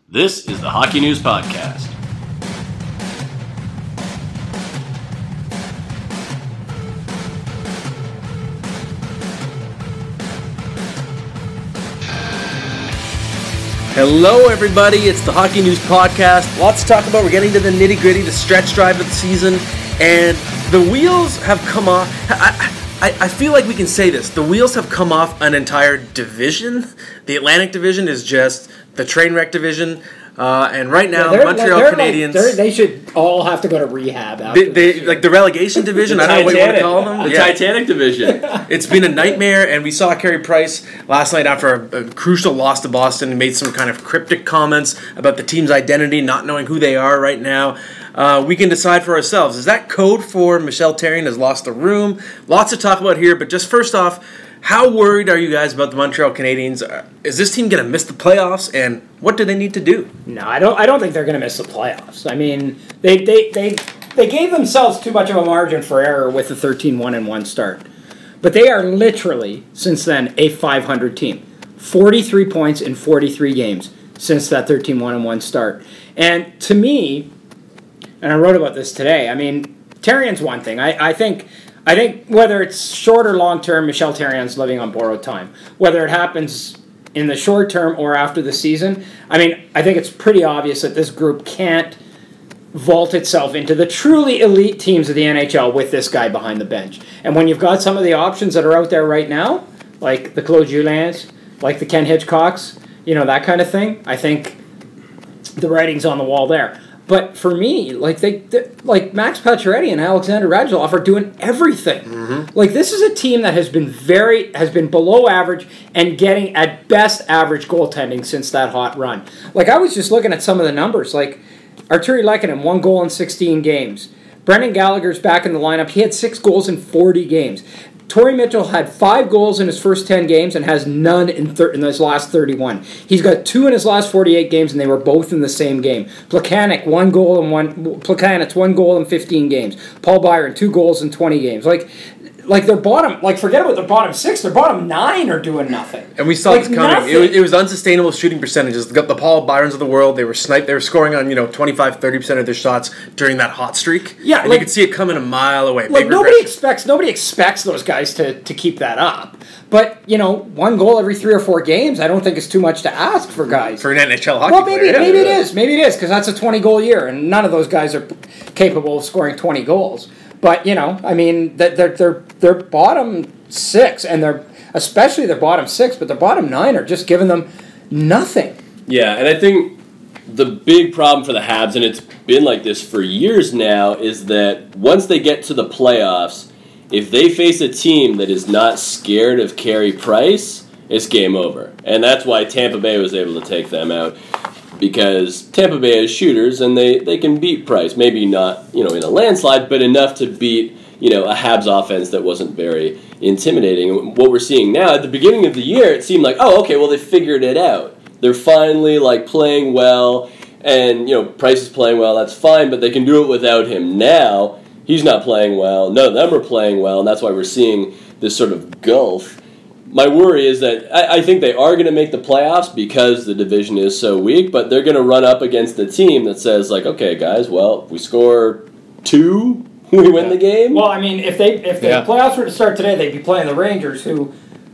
This is the Hockey News Podcast. Hello, everybody. It's the Hockey News Podcast. Lots to talk about. We're getting to the nitty-gritty, the stretch drive of the season, and the wheels have come off. I feel like we can say this. The wheels have come off an entire division. The Atlantic Division is just the train wreck division. And right now, Montreal Canadiens... they should all have to go to rehab after they like the relegation division, I don't know what you want to call them. The Titanic division. It's been a nightmare, and we saw Carey Price last night after a crucial loss to Boston. He made some kind of cryptic comments about the team's identity, not knowing who they are right now. We can decide for ourselves. Is that code for Michel Therrien has lost the room? Lots to talk about here, but just first off, how worried are you guys about the Montreal Canadiens? Is this team going to miss the playoffs, and what do they need to do? No, I don't think they're going to miss the playoffs. I mean, they gave themselves too much of a margin for error with the 13-1-1 start. But they are literally, since then, a 500 team. 43 points in 43 games since that 13-1-1 start. And to me, and I wrote about this today, I mean, Therrien's one thing. I think whether it's short or long term, Michel Therrien's living on borrowed time. Whether it happens in the short term or after the season, I mean, I think it's pretty obvious that this group can't vault itself into the truly elite teams of the NHL with this guy behind the bench. And when you've got some of the options that are out there right now, like the Claude Juliens, like the Ken Hitchcocks, that kind of thing, I think the writing's on the wall there. But for me, like Max Pacioretty and Alexander Radulov are doing everything. Mm-hmm. Like, this is a team that has been below average and getting at best average goaltending since that hot run. Like, I was just looking at some of the numbers. Like, Artturi Lehkonen, 1 goal in 16 games. Brendan Gallagher's back in the lineup. He had 6 goals in 40 games. Torrey Mitchell had 5 goals in his first 10 games and has none in his last 31. He's got 2 in his last 48 games, and they were both in the same game. Plekanec, 1 goal in 15 games. Paul Byron, 2 goals in 20 games. Like their bottom, forget about their bottom 6, their bottom 9 are doing nothing. And we saw this coming. It was unsustainable shooting percentages. The Paul Byrons of the world, they were scoring on 25-30% of their shots during that hot streak. Yeah, and you could see it coming a mile away. Like, nobody expects those guys to keep that up. But 1 goal every 3 or 4 games, I don't think is too much to ask for guys. For an NHL hockey player. Well, maybe it is. Maybe it is, because that's a 20-goal year, and none of those guys are capable of scoring 20 goals. But, I mean, they're bottom 6, and especially their bottom 6, but their bottom 9 are just giving them nothing. Yeah, and I think the big problem for the Habs, and it's been like this for years now, is that once they get to the playoffs, if they face a team that is not scared of Carey Price, it's game over. And that's why Tampa Bay was able to take them out. Because Tampa Bay has shooters, and they can beat Price. Maybe not, in a landslide, but enough to beat, a Habs offense that wasn't very intimidating. What we're seeing now, at the beginning of the year, it seemed like, they figured it out. They're finally, playing well, and, Price is playing well, that's fine, but they can do it without him. Now, he's not playing well, none of them are playing well, and that's why we're seeing this sort of gulf. My worry is that I think they are going to make the playoffs because the division is so weak, but they're going to run up against a team that says, okay, guys, well, if we score 2, we win the game. Well, I mean, if the playoffs were to start today, they'd be playing the Rangers, who,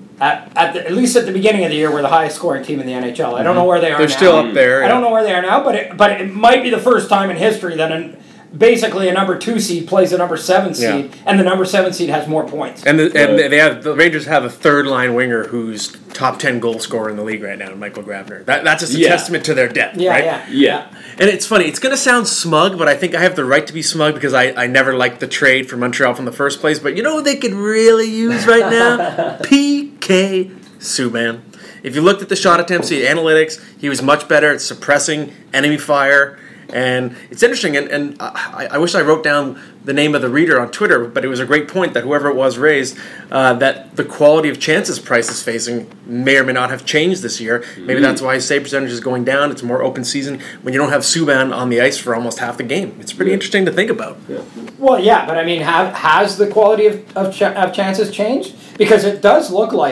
at least at the beginning of the year, were the highest scoring team in the NHL. I don't know where they are now. They're still up there. I don't know where they are now, but it might be the first time in history that basically a number 2 seed plays a number 7 seed, and the number 7 seed has more points. And the Rangers have a third line winger who's top 10 goal scorer in the league right now, Michael Grabner. That's just a testament to their depth, right? Yeah. And it's funny, it's going to sound smug, but I think I have the right to be smug because I never liked the trade for Montreal from the first place. But you know what they could really use right now? PK Subban. If you looked at the shot attempts, the analytics, he was much better at suppressing enemy fire. And it's interesting, and I wish I wrote down the name of the reader on Twitter, but it was a great point that whoever it was raised, that the quality of chances Price is facing may or may not have changed this year. Maybe that's why his save percentage is going down. It's a more open season when you don't have Subban on the ice for almost half the game. It's pretty interesting to think about. Yeah. Well, yeah, but I mean, has the quality of chances changed? Because it does look like,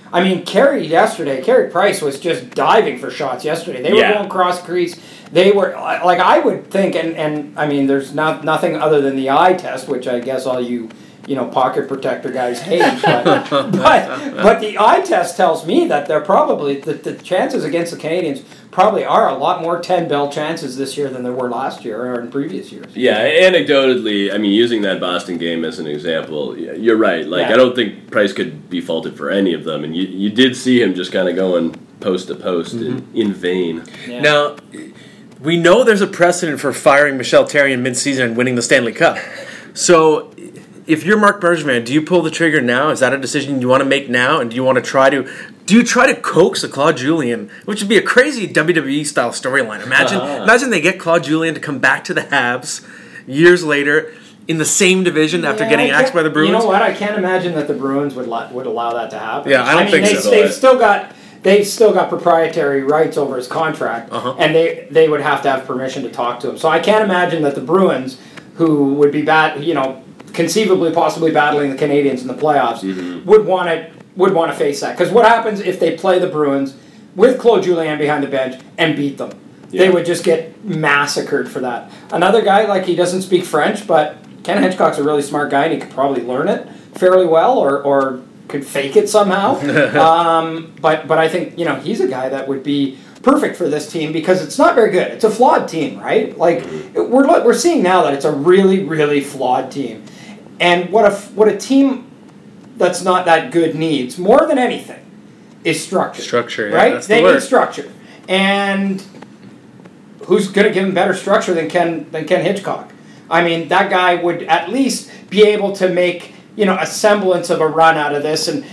I mean, Carey Price was just diving for shots yesterday. They were going cross crease. They were, like, I would think, and I mean, there's nothing other than the eye test, which I guess all you pocket protector guys hate. But the eye test tells me that they're probably, the chances against the Canadians probably are a lot more 10-bell chances this year than there were last year or in previous years. Yeah, anecdotally, I mean, using that Boston game as an example, you're right. Like, I don't think Price could be faulted for any of them, and you did see him just kind of going post to post in vain. Yeah. Now, we know there's a precedent for firing Michel Therrien mid-season and winning the Stanley Cup. So, if you're Marc Bergevin, do you pull the trigger now? Is that a decision you want to make now? And do you try to coax a Claude Julien, which would be a crazy WWE-style storyline. Imagine they get Claude Julien to come back to the Habs years later in the same division after getting axed by the Bruins. You know what? I can't imagine that the Bruins would allow that to happen. Yeah, I don't think so. They've still got proprietary rights over his contract, and they would have to have permission to talk to him. So I can't imagine that the Bruins, who would be conceivably possibly battling the Canadians in the playoffs, would want to face that. Because what happens if they play the Bruins with Claude Julien behind the bench and beat them? Yeah. They would just get massacred for that. Another guy, he doesn't speak French, but Ken Hitchcock's a really smart guy, and he could probably learn it fairly well, or could fake it somehow. But I think he's a guy that would be perfect for this team because it's not very good. It's a flawed team, right? Like we're seeing now that it's a really, really flawed team. And what a team that's not that good needs more than anything is structure. Structure, right? That's they the word. Need structure, and who's going to give them better structure than Ken Hitchcock? I mean, that guy would at least be able to make a semblance of a run out of this, and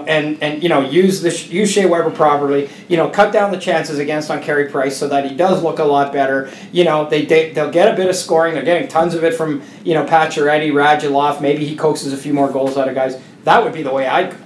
use Shea Weber properly. Cut down the chances against on Carey Price so that he does look a lot better. They'll get a bit of scoring. They're getting tons of it from Pacioretty, Radulov. Maybe he coaxes a few more goals out of guys. That would be the way I'd go.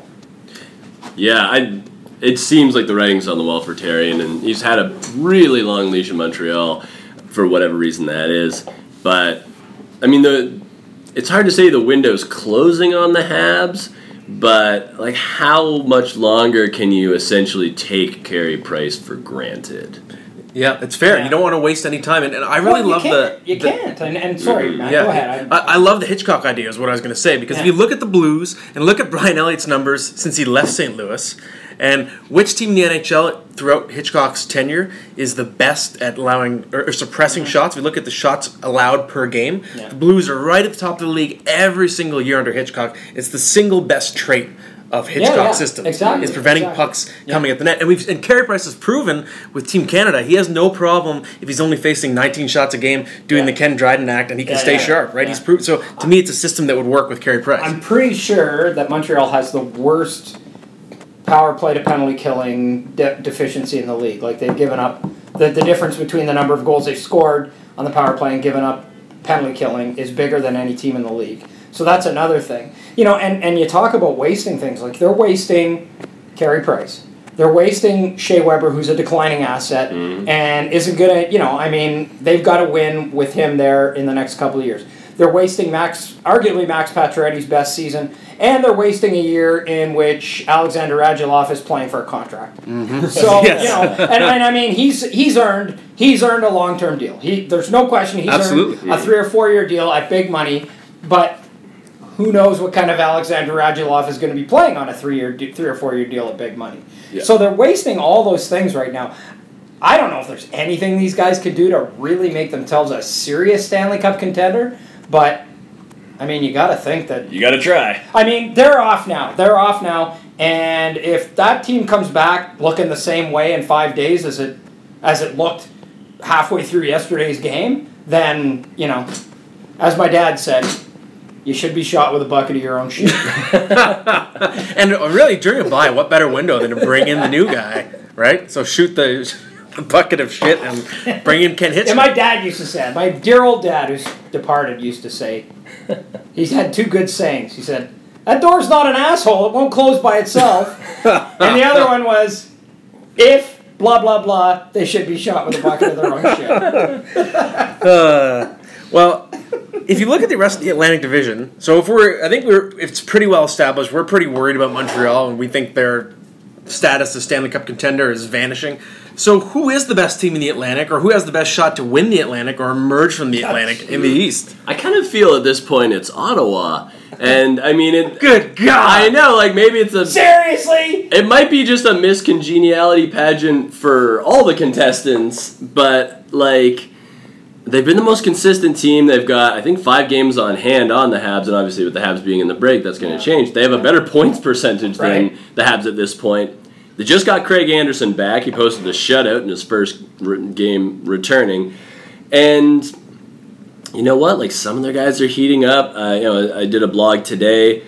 Yeah, it seems like the writing's on the wall for Therrien, and he's had a really long leash in Montreal for whatever reason that is. But I mean it's hard to say the window's closing on the Habs, but how much longer can you essentially take Carey Price for granted? Yeah, it's fair. Yeah. You don't want to waste any time, and I really love You can't. And sorry, Matt, go ahead. I love the Hitchcock idea is what I was going to say, because if you look at the Blues and look at Brian Elliott's numbers since he left St. Louis, and which team in the NHL throughout Hitchcock's tenure is the best at allowing or suppressing shots? If we look at the shots allowed per game, the Blues are right at the top of the league every single year under Hitchcock. It's the single best trait of Hitchcock's system is preventing pucks coming at the net. And Carey Price has proven with Team Canada, he has no problem if he's only facing 19 shots a game doing the Ken Dryden act, and he can stay sharp, right? He's proved. So to me, it's a system that would work with Carey Price. I'm pretty sure that Montreal has the worst power play to penalty killing deficiency in the league. Like, they've given up the difference between the number of goals they've scored on the power play and given up penalty killing is bigger than any team in the league. So that's another thing. And you talk about wasting things. Like, they're wasting Carey Price. They're wasting Shea Weber, who's a declining asset, and isn't going to, they've got to win with him there in the next couple of years. They're wasting arguably Max Pacioretty's best season, and they're wasting a year in which Alexander Radulov is playing for a contract. So he's earned a long-term deal. There's no question he's earned a 3 or 4 year deal at big money, but who knows what kind of Alexander Radulov is going to be playing on a 3 or 4 year deal at big money. Yeah. So they're wasting all those things right now. I don't know if there's anything these guys could do to really make themselves a serious Stanley Cup contender, but you got to think that... You got to try. They're off now. And if that team comes back looking the same way in 5 days as it looked halfway through yesterday's game, then, as my dad said, you should be shot with a bucket of your own shit. And really, during a bye, what better window than to bring in the new guy, right? So shoot the bucket of shit and bring in Ken Hitchcock. And my dad used to say, my dear old dad who's departed used to say, he's had 2 good sayings. He said, that door's not an asshole, it won't close by itself. And the other one was, if blah, blah, blah, they should be shot with a bucket of their own shit. Well, if you look at the rest of the Atlantic Division, so it's pretty well established. We're pretty worried about Montreal, and we think they're status as Stanley Cup contender is vanishing. So who is the best team in the Atlantic, or who has the best shot to win the Atlantic or emerge from the Atlantic in the East? I kind of feel at this point it's Ottawa. And, I mean, Good God! I know, like, maybe it's a... Seriously? It might be just a miscongeniality pageant for all the contestants, but, like, they've been the most consistent team. They've got, I think, 5 games on hand on the Habs, and obviously with the Habs being in the break, that's going to change. They have a better points percentage than the Habs at this point. They just got Craig Anderson back. He posted a shutout in his first game returning. And you know what? Like, some of their guys are heating up. I did a blog today.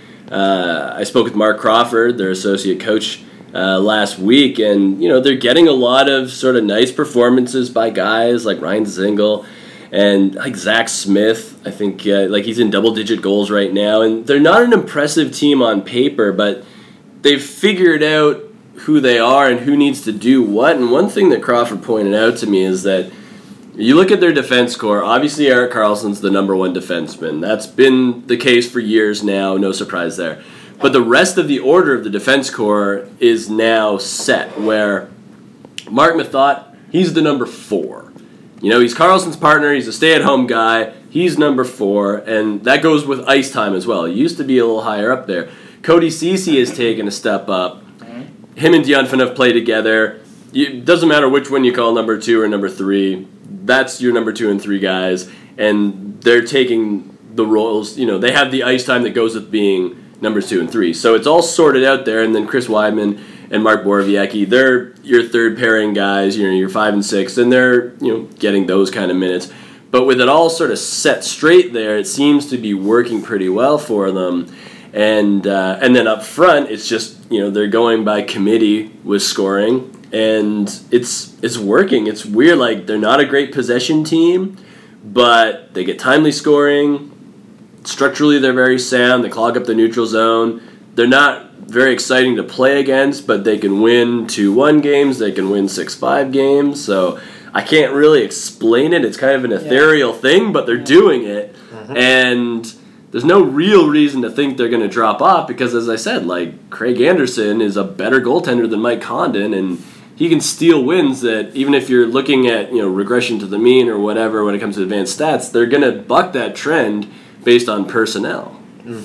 I spoke with Mark Crawford, their associate coach, last week, and they're getting a lot of sort of nice performances by guys like Ryan Zingle and like Zach Smith. I think he's in double-digit goals right now, and they're not an impressive team on paper, but they've figured out who they are and who needs to do what. And one thing that Crawford pointed out to me is that you look at their defense core, obviously Erik Karlsson's the number 1 defenseman. That's been the case for years now, no surprise there. But the rest of the order of the defense core is now set, where Mark Methot, he's the number 4. He's Karlsson's partner, he's a stay-at-home guy, he's number 4, and that goes with ice time as well. He used to be a little higher up there. Cody Ceci has taken a step up. Him and Dion Phaneuf play together. It doesn't matter which one you call number 2 or number 3. That's your number 2 and 3 guys, and they're taking the roles. They have the ice time that goes with being numbers 2 and 3. So it's all sorted out there, and then Chris Weidman and Mark Borowiecki, they're your third pairing guys, your 5 and 6, and they're getting those kind of minutes. But with it all sort of set straight there, it seems to be working pretty well for them. And then up front, it's just they're going by committee with scoring, and it's working. It's weird. Like, they're not a great possession team, but they get timely scoring. Structurally, they're very sound. They clog up the neutral zone. They're not very exciting to play against, but they can win 2-1 games. They can win 6-5 games. So I can't really explain it. It's kind of an ethereal thing, but they're doing it, and there's no real reason to think they're going to drop off because, as I said, like, Craig Anderson is a better goaltender than Mike Condon, and he can steal wins that even if you're looking at regression to the mean or whatever when it comes to advanced stats, they're going to buck that trend based on personnel.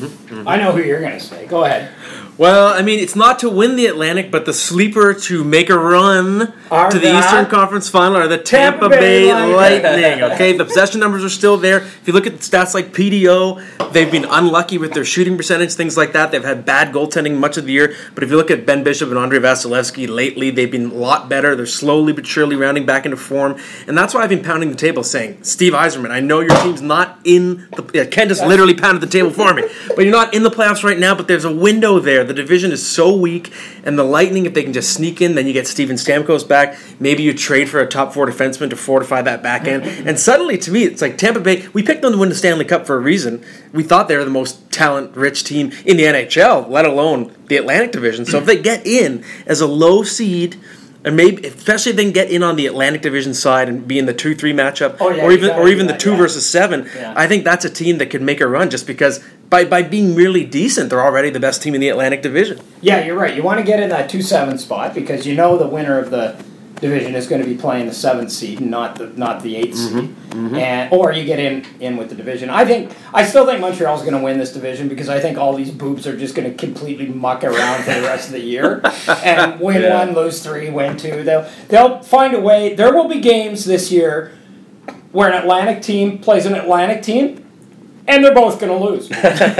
I know who you're going to say. Go ahead. Well, I mean, it's not to win the Atlantic, but the sleeper to make a run to the Eastern Conference Final are the Tampa Bay Lightning. Okay, the possession numbers are still there. If you look at stats like PDO, they've been unlucky with their shooting percentage, things like that. They've had bad goaltending much of the year. But if you look at Ben Bishop and Andrei Vasilevsky lately, they've been a lot better. They're slowly but surely rounding back into form. And that's why I've been pounding the table saying, Steve Yzerman, I know your team's not in the... Ken just literally pounded the table for me. But you're not in the playoffs right now, but there's a window there. The division is so weak, and the Lightning, if they can just sneak in, then you get Steven Stamkos back. Maybe you trade for a top 4 defenseman to fortify that back end. And suddenly, to me, it's like Tampa Bay, we picked them to win the Stanley Cup for a reason. We thought they were the most talent-rich team in the NHL, let alone the Atlantic Division. So if they get in as a low seed, and maybe, especially if they can get in on the Atlantic Division side and be in the 2-3 matchup, or even the 2 versus 7, I think that's a team that could make a run just because by being really decent, they're already the best team in the Atlantic Division. Yeah, you're right. You want to get in that 2-7 spot because the winner of the division is going to be playing the 7th seed and not the 8th seed. And or you get in with the division. I still think Montreal's going to win this division because I think all these boobs are just going to completely muck around for the rest of the year and win 1, lose 3, win 2. They'll find a way. There will be games this year where an Atlantic team plays an Atlantic team, and they're both going to lose.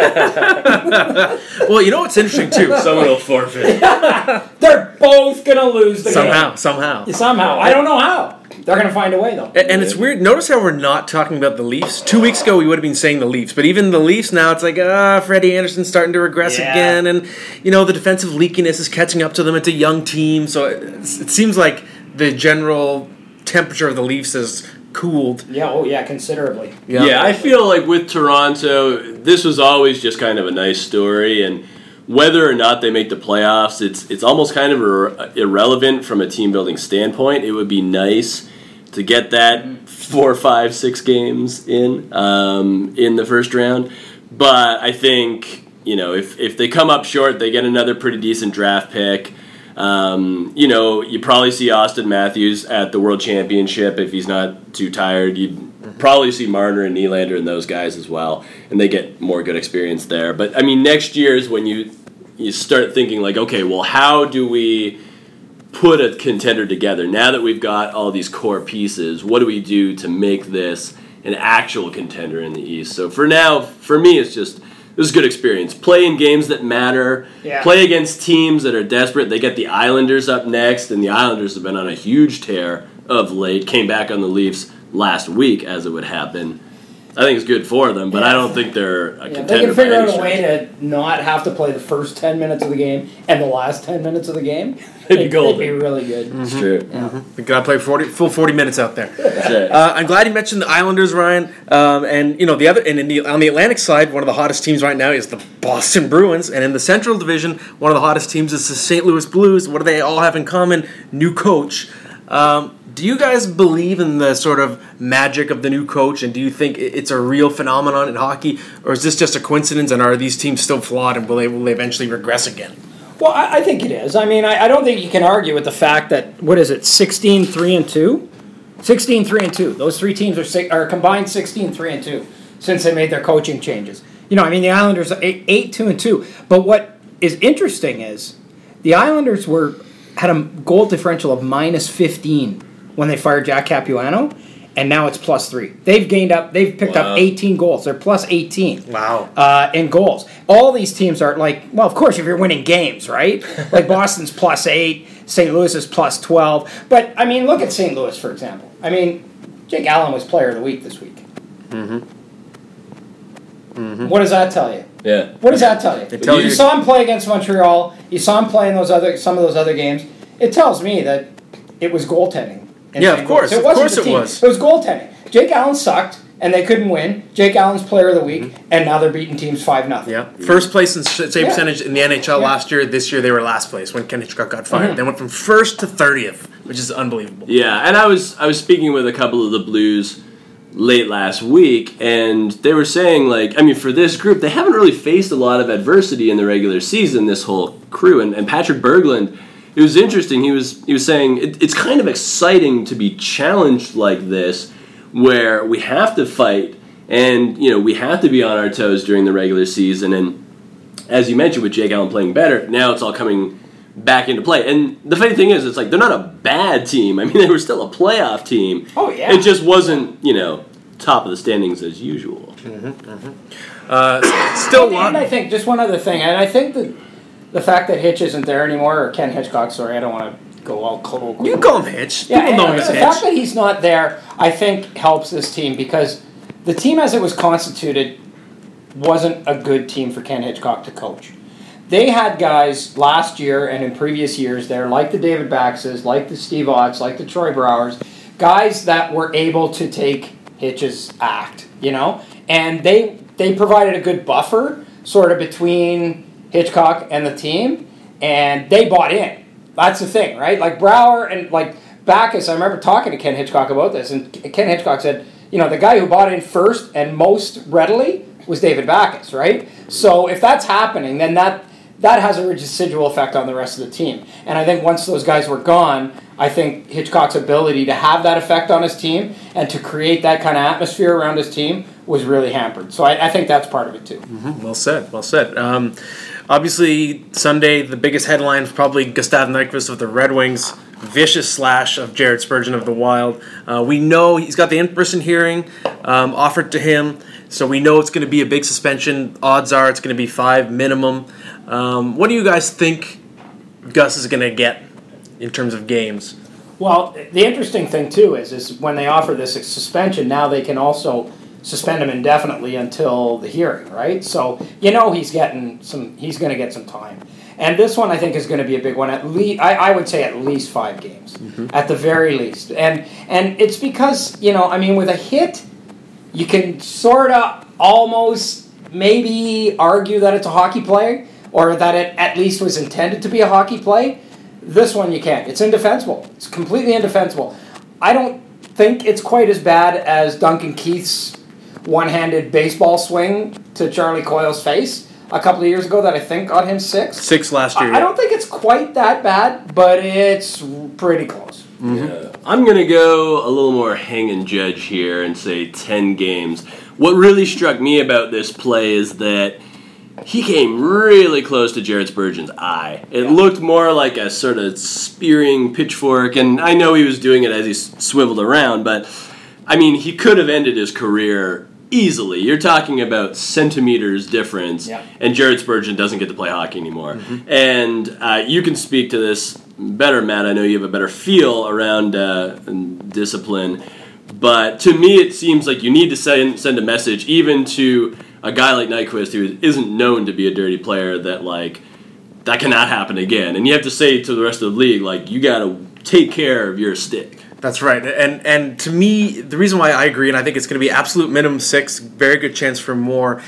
Well, you know what's interesting, too? Someone will forfeit. They're both going to lose the game. Somehow. I don't know how. They're going to find a way, though. And it's weird. Notice how we're not talking about the Leafs. 2 weeks ago, we would have been saying the Leafs. But even the Leafs now, it's like, Freddie Anderson's starting to regress again. And, the defensive leakiness is catching up to them. It's a young team. So it seems like the general temperature of the Leafs is cooled. Yeah, considerably. Yeah, I feel like with Toronto, this was always just kind of a nice story, and whether or not they make the playoffs, it's almost kind of irrelevant from a team-building standpoint. It would be nice to get that 4, 5, 6 games in the first round, but I think, if they come up short, they get another pretty decent draft pick. You probably see Austin Matthews at the World Championship if he's not too tired. You'd probably see Marner and Nylander and those guys as well, and they get more good experience there. But, I mean, next year is when you start thinking, like, okay, well, how do we put a contender together? Now that we've got all these core pieces, what do we do to make this an actual contender in the East? So for now, for me, it's just this is good experience. Play in games that matter. Yeah. Play against teams that are desperate. They get the Islanders up next, and the Islanders have been on a huge tear of late. Came back on the Leafs last week, as it would happen. I think it's good for them, but I don't think they're a contender. They can figure by out any a way stretch. to not have to play the first 10 minutes of the game and the last 10 minutes of the game. They'd be golden. They'd be really good. It's true. Yeah. We got to play full 40 minutes out there. That's it. I'm glad you mentioned the Islanders, Ryan. And on the Atlantic side, one of the hottest teams right now is the Boston Bruins, and in the Central Division, one of the hottest teams is the St. Louis Blues. What do they all have in common? New coach. Do you guys believe in the sort of magic of the new coach, and do you think it's a real phenomenon in hockey, or is this just a coincidence, and are these teams still flawed, and will they eventually regress again? Well, I think it is. I mean, I don't think you can argue with the fact that, 16-3-2? 16-3-2. Those three teams are combined 16-3-2 since they made their coaching changes. The Islanders are 8-2-2. But what is interesting is the Islanders had a goal differential of -15 when they fired Jack Capuano, and now it's +3. They've picked up 18 goals. They're +18. Wow. In goals. All these teams are of course, if you're winning games, right? Like Boston's +8, St. Louis is +12. But, I mean, look at St. Louis, for example. I mean, Jake Allen was player of the week this week. Mm-hmm. What does that tell you? Yeah. What does that tell you? It tells You you- saw him play against Montreal. You saw him play in some of those other games. It tells me that it was goaltending. Yeah, of course. It Of wasn't course the it team. was. It was goaltending. Jake Allen sucked, and they couldn't win. Jake Allen's player of the week, and now they're beating teams 5-0. Yeah. First place in save percentage in the NHL Yeah. last year. This year they were last place when Ken Hitchcock got fired. They went from first to 30th, which is unbelievable. Yeah, and I was speaking with a couple of the Blues late last week, and they were saying, for this group, they haven't really faced a lot of adversity in the regular season, this whole crew. And Patrick Berglund, it was interesting. He was saying it's kind of exciting to be challenged like this, where we have to fight and we have to be on our toes during the regular season. And as you mentioned, with Jake Allen playing better, now it's all coming back into play. And the funny thing is, it's they're not a bad team. I mean, they were still a playoff team. Oh, yeah. It just wasn't top of the standings as usual. Still And I think, just one other thing, and I think that the fact that Hitch isn't there anymore, or Ken Hitchcock, sorry, I don't want to go all cold. You can call him Hitch. Yeah, People know him and as the Hitch. fact that he's not there, I think, helps this team, because the team as it was constituted wasn't a good team for Ken Hitchcock to coach. They had guys last year and in previous years there, like the David Baxes, like the Steve Otts, like the Troy Browers, guys that were able to take Hitch's act, and they provided a good buffer sort of between Hitchcock and the team, and they bought in. That's the thing, right? Like Brower and Backus, I remember talking to Ken Hitchcock about this, and Ken Hitchcock said, the guy who bought in first and most readily was David Backus, right? So if that's happening, then that has a residual effect on the rest of the team. And I think once those guys were gone, I think Hitchcock's ability to have that effect on his team and to create that kind of atmosphere around his team was really hampered. So I think that's part of it too. Mm-hmm. Well said. Well said. Obviously, Sunday, the biggest headline was probably Gustav Nyquist of the Red Wings. Vicious slash of Jared Spurgeon of the Wild. We know he's got the in-person hearing offered to him, so we know it's going to be a big suspension. Odds are it's going to be 5 minimum. What do you guys think Gus is going to get in terms of games? Well, the interesting thing too is when they offer this suspension, now they can also suspend him indefinitely until the hearing, right? So he's going to get some time. And this one I think is going to be a big one. At least I would say at least 5 games, at the very least. And it's because with a hit, you can sort of almost maybe argue that it's a hockey play or that it at least was intended to be a hockey play. This one you can't. It's indefensible. It's completely indefensible. I don't think it's quite as bad as Duncan Keith's one-handed baseball swing to Charlie Coyle's face. a couple of years ago that I think got him 6. 6 last year. I don't think it's quite that bad, but it's pretty close. Mm-hmm. Yeah. I'm going to go a little more hang and judge here and say 10 games. What really struck me about this play is that he came really close to Jared Spurgeon's eye. It looked more like a sort of spearing pitchfork, and I know he was doing it as he swiveled around, but, I mean, he could have ended his career easily. You're talking about centimeters difference, and Jared Spurgeon doesn't get to play hockey anymore. Mm-hmm. And you can speak to this better, Matt. I know you have a better feel around discipline, but to me it seems like you need to send a message even to a guy like Nyquist who isn't known to be a dirty player that, like, that cannot happen again. And you have to say to the rest of the league, like, you got to take care of your stick. That's right. And to me, the reason why I agree, and I think it's going to be absolute minimum 6, very good chance for more,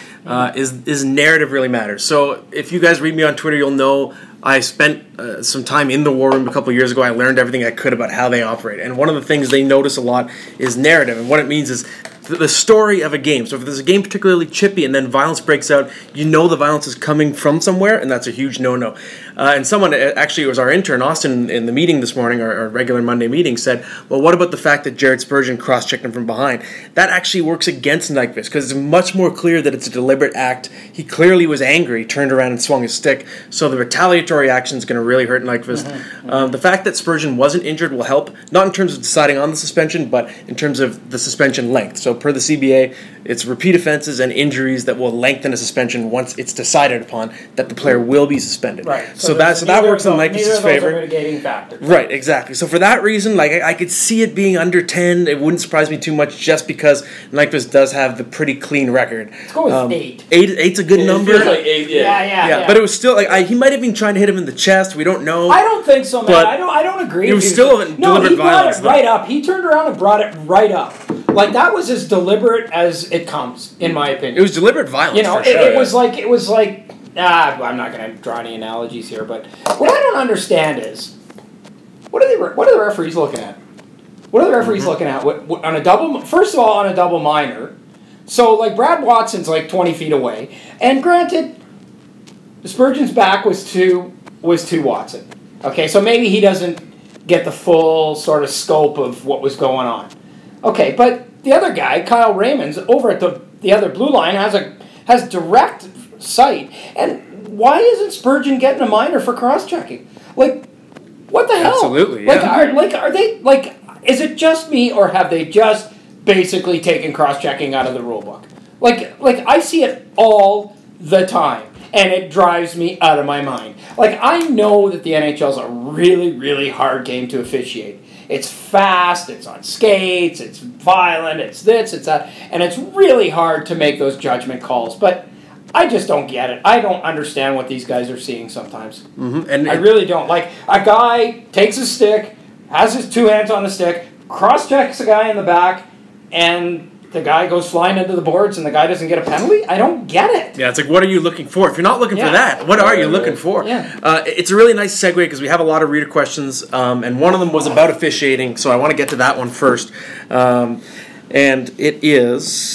is narrative really matters. So if you guys read me on Twitter, you'll know I spent some time in the War Room a couple of years ago. I learned everything I could about how they operate. And one of the things they notice a lot is narrative. And what it means is the story of a game. So if there's a game particularly chippy and then violence breaks out, you know the violence is coming from somewhere, and that's a huge no-no. And someone, actually it was our intern, Austin, in the meeting this morning, our regular Monday meeting, said, well, what about the fact that Jared Spurgeon cross-checked him from behind? That actually works against Nyquist, because it's much more clear that it's a deliberate act. He clearly was angry, turned around and swung his stick, so the retaliatory action is going to really hurt Nyquist. The fact that Spurgeon wasn't injured will help, not in terms of deciding on the suspension, but in terms of the suspension length. So per the CBA, it's repeat offenses and injuries that will lengthen a suspension once it's decided upon that the player will be suspended. Right. So that works in Nyquist's favor. Are mitigating factors. Right, exactly. So for that reason, like I could see it being under 10. It wouldn't surprise me too much just because Nyquist does have the pretty clean record. Let's go with 8. 8's a good number. It feels like 8, yeah. But it was still like he might have been trying to hit him in the chest. We don't know. I don't think so, man. I don't agree. It was still deliberate violence. He brought it right up. He turned around and brought it right up. Like, that was as deliberate as it comes, in my opinion. It was deliberate violence. You know, for sure. it was like. I'm not going to draw any analogies here, but what I don't understand is what are the referees looking at? What are the referees looking at? What, on a double? First of all, on a double minor. So, like, Brad Watson's like 20 feet away, and granted, Spurgeon's back was to Watson. Okay, so maybe he doesn't get the full sort of scope of what was going on. Okay, but the other guy, Kyle Raymond's, over at the other blue line has direct sight. And why isn't Spurgeon getting a minor for cross-checking? Like, what the hell? Absolutely, yeah. Are they, like, is it just me, or have they just basically taken cross-checking out of the rule book? Like I see it all the time, and it drives me out of my mind. Like, I know that the NHL is a really, really hard game to officiate. It's fast, it's on skates, it's violent, it's this, it's that, and it's really hard to make those judgment calls. But I just don't get it. I don't understand what these guys are seeing sometimes. And I really don't. Like, a guy takes his stick, has his 2 hands on the stick, cross-checks a guy in the back, and the guy goes flying into the boards and the guy doesn't get a penalty? I don't get it. Yeah, it's like, what are you looking for? If you're not looking for that, what are you looking for? Yeah. It's a really nice segue because we have a lot of reader questions, and one of them was about officiating, so I want to get to that one first. And it is...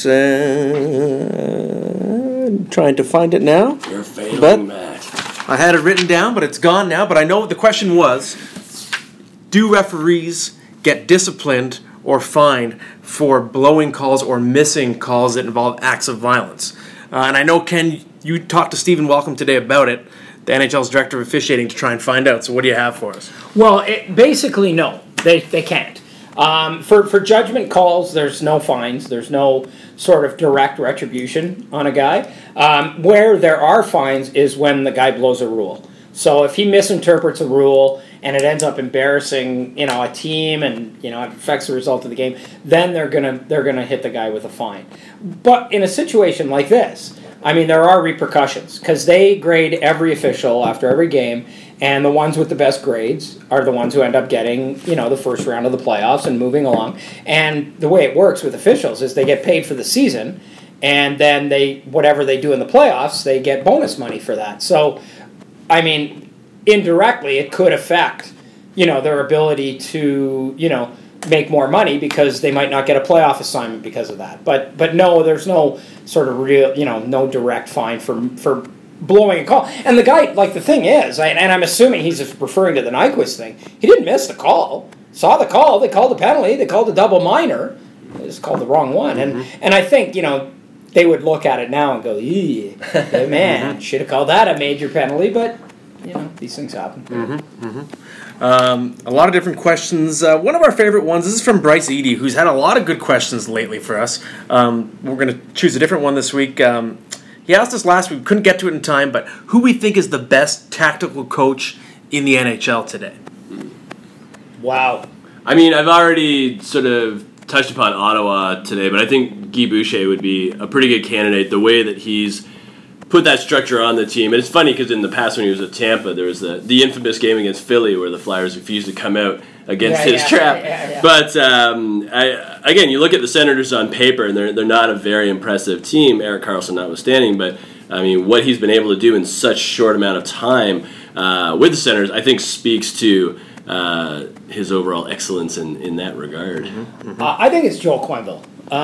trying to find it now. You're failing, Matt. I had it written down, but it's gone now. But I know what the question was. Do referees get disciplined or fined for blowing calls or missing calls that involve acts of violence? And I know, Ken, you talked to Stephen Welcome today about it, the NHL's director of officiating, to try and find out. So what do you have for us? Well, basically, no. They can't. For judgment calls, there's no fines. There's no sort of direct retribution on a guy. Where there are fines is when the guy blows a rule. So if he misinterprets a rule and it ends up embarrassing, a team, and it affects the result of the game, then they're gonna hit the guy with a fine. But in a situation like this, I mean, there are repercussions because they grade every official after every game, and the ones with the best grades are the ones who end up getting, the first round of the playoffs and moving along. And the way it works with officials is they get paid for the season, and then whatever they do in the playoffs, they get bonus money for that. So, I mean, indirectly, it could affect, their ability to, make more money because they might not get a playoff assignment because of that. But no, there's no sort of real, no direct fine for blowing a call. And the guy, like, the thing is, and I'm assuming he's referring to the Nyquist thing, he didn't miss the call. Saw the call, they called the penalty, they called a double minor. They just called the wrong one. And I think, they would look at it now and go, yeah, man, should have called that a major penalty, but, these things happen. A lot of different questions. One of our favorite ones, this is from Bryce Eady, who's had a lot of good questions lately for us. We're going to choose a different one this week. He asked us last week, we couldn't get to it in time, but who we think is the best tactical coach in the NHL today? Wow. I mean, I've already sort of touched upon Ottawa today, but I think Guy Boucher would be a pretty good candidate, the way that he's put that structure on the team. And it's funny because in the past when he was at Tampa, there was the infamous game against Philly where the Flyers refused to come out against his trap. Yeah. But again, you look at the Senators on paper, and they're not a very impressive team, Erik Karlsson notwithstanding, but I mean, what he's been able to do in such short amount of time with the Senators, I think speaks to his overall excellence in that regard. I think it's Joel Quenneville.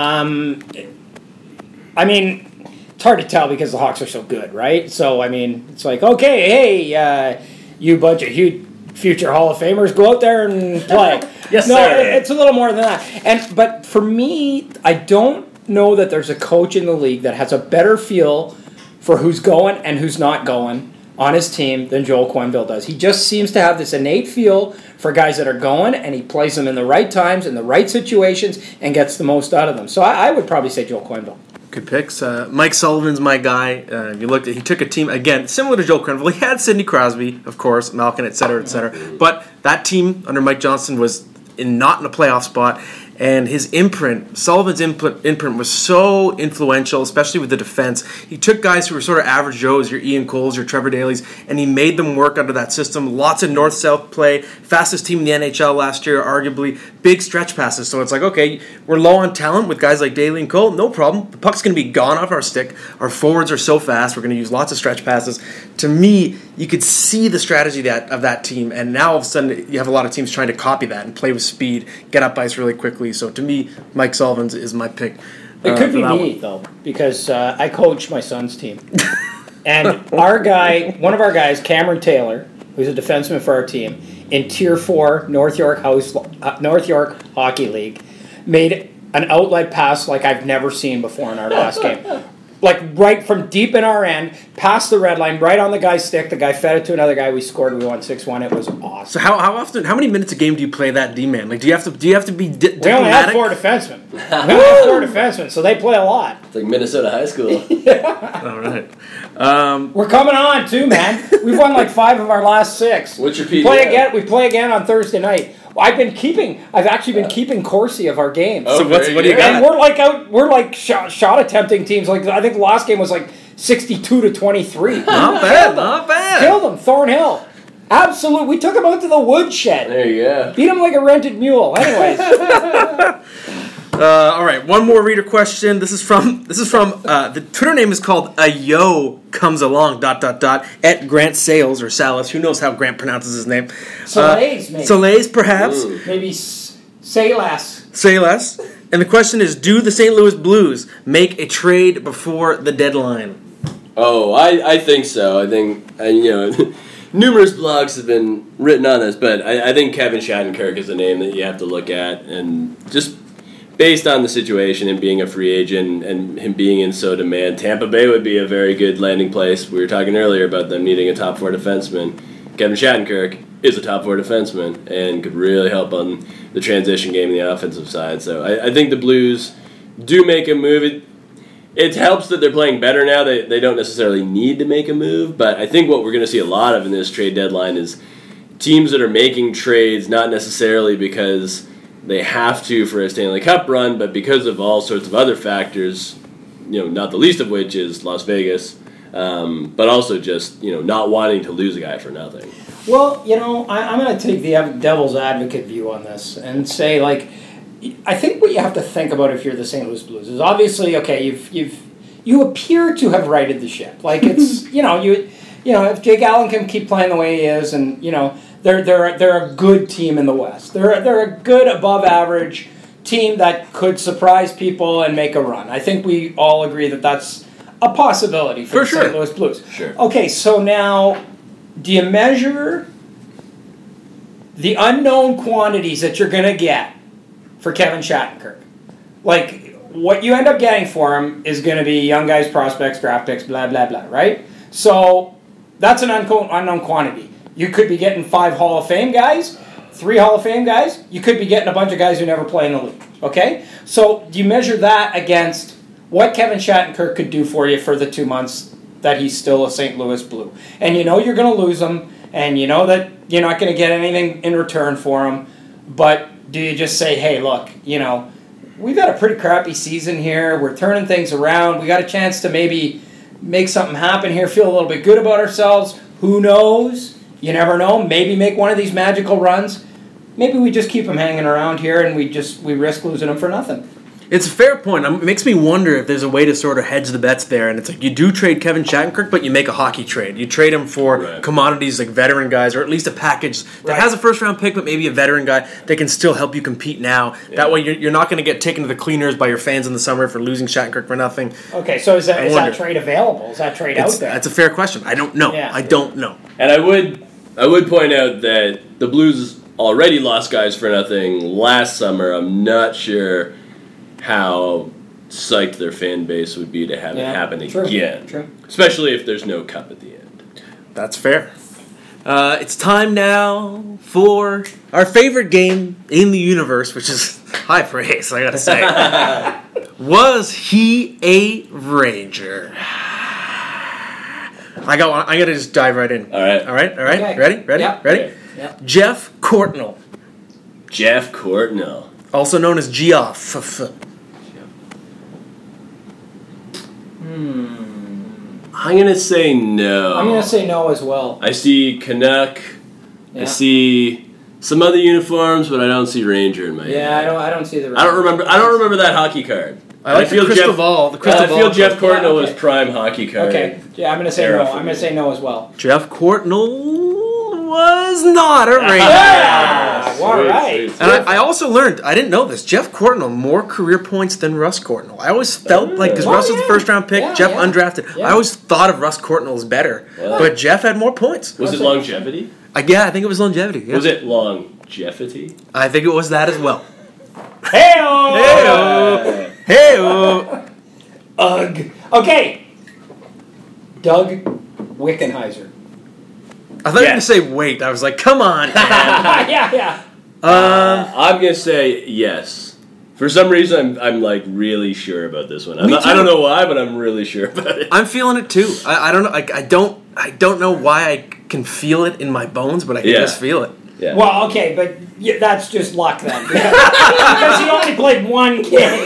I mean, it's hard to tell because the Hawks are so good, right? So, I mean, it's like, okay, hey, you bunch of huge future Hall of Famers, go out there and play. Yes, no, sir. It's a little more than that. But for me, I don't know that there's a coach in the league that has a better feel for who's going and who's not going on his team than Joel Quenneville does. He just seems to have this innate feel for guys that are going, and he plays them in the right times, in the right situations, and gets the most out of them. So I would probably say Joel Quenneville. Good picks. Mike Sullivan's my guy. You looked at, he took a team, again, similar to Joel Quenneville. He had Sidney Crosby, of course, Malkin, et cetera, et cetera. But that team under Mike Johnston was not in a playoff spot. And his imprint, Sullivan's imprint was so influential, especially with the defense. He took guys who were sort of average Joes, your Ian Coles, your Trevor Daly's, and he made them work under that system. Lots of north-south play, fastest team in the NHL last year, arguably, big stretch passes. So it's like, okay, we're low on talent with guys like Daly and Cole, no problem. The puck's going to be gone off our stick. Our forwards are so fast, we're going to use lots of stretch passes. To me, you could see the strategy of that team, and now all of a sudden you have a lot of teams trying to copy that and play with speed, get up ice really quickly. So to me, Mike Sullivan is my pick. It could be me, though, because I coach my son's team. And one of our guys, Cameron Taylor, who's a defenseman for our team, in Tier 4 North York Hockey League, made an outlet pass like I've never seen before in our last game. Like right from deep in our end, past the red line, right on the guy's stick. The guy fed it to another guy. We scored. We won 6-1. It was awesome. So how many minutes a game do you play that D-man? Like, do you have to be diplomatic? We only have 4 defensemen. So they play a lot. It's like Minnesota high school. All right. We're coming on too, man. We've won like 5 of our last 6. What's your PDA? We play again on Thursday night. I've actually been keeping Corsi of our games. So what do you got? And we're like shot attempting teams. Like I think the last game was like 62-23. Not bad. Killed them, Thornhill. Absolutely, we took them out to the woodshed. There you go. Beat them like a rented mule. Anyways. All right, one more reader question. This is from the Twitter name is called Ayo Comes Along ... at Grant Sales or Salas. Who knows how Grant pronounces his name? Salays, maybe. Salays, perhaps. Maybe say less. Say less. And the question is, do the St. Louis Blues make a trade before the deadline? Oh, I think so. I think numerous blogs have been written on this, but I think Kevin Shattenkirk is a name that you have to look at, and just based on the situation and being a free agent and him being in so demand, Tampa Bay would be a very good landing place. We were talking earlier about them needing a top 4 defenseman. Kevin Shattenkirk is a top 4 defenseman and could really help on the transition game in the offensive side. So I think the Blues do make a move. It helps that they're playing better now. They don't necessarily need to make a move, but I think what we're going to see a lot of in this trade deadline is teams that are making trades not necessarily because they have to for a Stanley Cup run, but because of all sorts of other factors, not the least of which is Las Vegas, but also just, not wanting to lose a guy for nothing. Well, I'm going to take the devil's advocate view on this and say, I think what you have to think about if you're the St. Louis Blues is obviously, okay, you appear to have righted the ship. Like it's, if Jake Allen can keep playing the way he is, and they're a good team in the West. They're a good above average team that could surprise people and make a run. I think we all agree that that's a possibility for the sure. St. Louis Blues. Sure. Okay, so now, do you measure the unknown quantities that you're going to get for Kevin Shattenkirk? Like, what you end up getting for him is going to be young guys, prospects, draft picks, blah, blah, blah, right? So, that's an unknown quantity. You could be getting 5 Hall of Fame guys, 3 Hall of Fame guys. You could be getting a bunch of guys who never play in the league, okay? So, do you measure that against what Kevin Shattenkirk could do for you for the 2 months that he's still a St. Louis Blue? And you know you're going to lose him, and you know that you're not going to get anything in return for him, but do you just say, hey, look, we've had a pretty crappy season here, we're turning things around, we got a chance to maybe make something happen here, feel a little bit good about ourselves, who knows, you never know, maybe make one of these magical runs, maybe we just keep him hanging around here and we risk losing him for nothing. It's a fair point. It makes me wonder if there's a way to sort of hedge the bets there. And it's like you do trade Kevin Shattenkirk, but you make a hockey trade. You trade him for commodities like veteran guys, or at least a package that has a first-round pick, but maybe a veteran guy that can still help you compete now. Yeah. That way you're not going to get taken to the cleaners by your fans in the summer for losing Shattenkirk for nothing. Okay, so is that trade available? Is that trade out there? That's a fair question. I don't know. Yeah. I don't know. And I would point out that the Blues already lost guys for nothing last summer. I'm not sure how psyched their fan base would be to have it happen again. True. Especially if there's no cup at the end. That's fair. It's time now for our favorite game in the universe, which is high praise, I gotta say. Was he a Ranger? I gotta just dive right in. All right. Okay. Ready? Yep. Ready? Yep. Jeff Courtnall. Jeff Courtnall. Also known as Geoff. I'm going to say no. I'm going to say no as well. I see Canuck. Yeah. I see some other uniforms, but I don't see Ranger in my head. Yeah, I don't see the Ranger. I don't remember that hockey card. I feel the crystal ball. I feel Jeff Courtnall was prime hockey card. Okay. Yeah, I'm going to say no. I'm going to say no as well. Jeff Courtnall was not a Ranger. Yeah! All right. And I also learned, I didn't know this, Jeff Courtnall, more career points than Russ Courtnall. I always felt like, because Russ was the first round pick, Jeff undrafted. Yeah. I always thought of Russ Courtnall as better. Yeah. But Jeff had more points. Was it longevity? Yeah, I think it was longevity. Yeah. Was it longevity? I think it was that as well. Hey-o! Hey-o! Ugh. Okay. Doug Wickenheiser. I thought you were going to say wait. I was like, come on. Yeah. I'm going to say yes. For some reason, I'm like really sure about this one. I don't know why, but I'm really sure about it. I'm feeling it too. I don't know. I don't know why I can feel it in my bones, but I can just feel it. Yeah. Well, okay, but that's just luck then. Because he only played one game.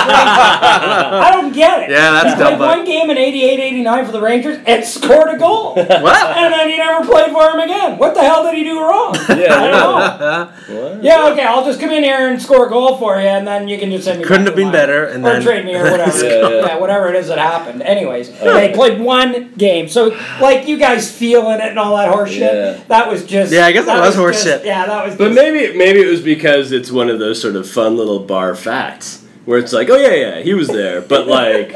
I don't get it. Yeah, that's dumb. He played one game in 88-89 for the Rangers and scored a goal. What? And then he never played for him again. What the hell did he do wrong? I don't know. What? Yeah, okay, I'll just come in here and score a goal for you, and then you can just send me Couldn't have been better. And or then trade me or whatever. Yeah, whatever it is that happened. Anyways, they played one game. So, like, you guys feeling it and all that horse shit, that was just... Yeah, I guess that was horse shit. Yeah, that was But maybe it was because it's one of those sort of fun little bar facts where it's like, oh yeah, he was there, but like,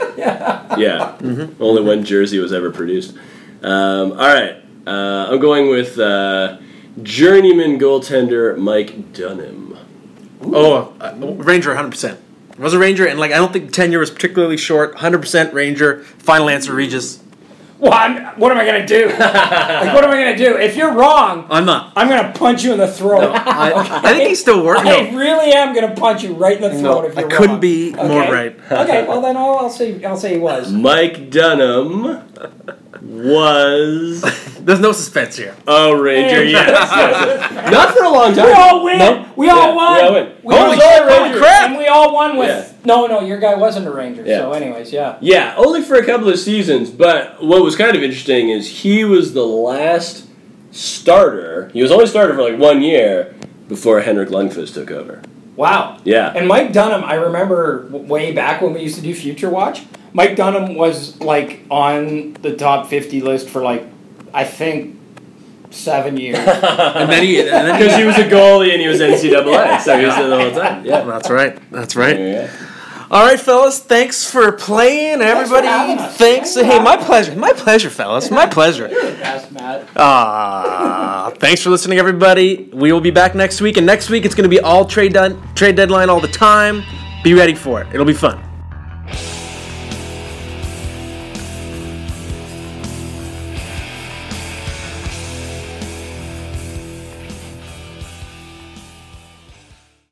only one jersey was ever produced. All right, I'm going with journeyman goaltender Mike Dunham. Ranger, 100%. Was a Ranger, and like I don't think tenure was particularly short. 100% Ranger. Final answer, Regis. Well, what am I going to do? What am I going to do? If you're wrong, I'm not. I'm going to punch you in the throat. No, I think he's still working. I really am going to punch you right in the throat if you're wrong. I couldn't be more right. Okay, well then I'll say he was. Mike Dunham was... There's no suspense here. Oh, Ranger, yes. Not for a long time. We all win. No? We all won. Holy crap. And we all won with... No, your guy wasn't a Ranger. Yeah. So anyways, Yeah, only for a couple of seasons, but what was kind of interesting is he was the last starter. He was only starter for like 1 year before Henrik Lundqvist took over. Wow. Yeah. And Mike Dunham, I remember way back when we used to do Future Watch, Mike Dunham was like on the top 50 list for like, I think, 7 years. and then because he was a goalie and he was NCAA, so he was there the whole time. Yeah, that's right. Yeah. All right, fellas. Thanks for playing, everybody. Thanks. Hey, my pleasure, fellas. My pleasure. You're the best, Matt. Thanks for listening, everybody. We will be back next week, and next week it's going to be all trade deadline all the time. Be ready for it. It'll be fun.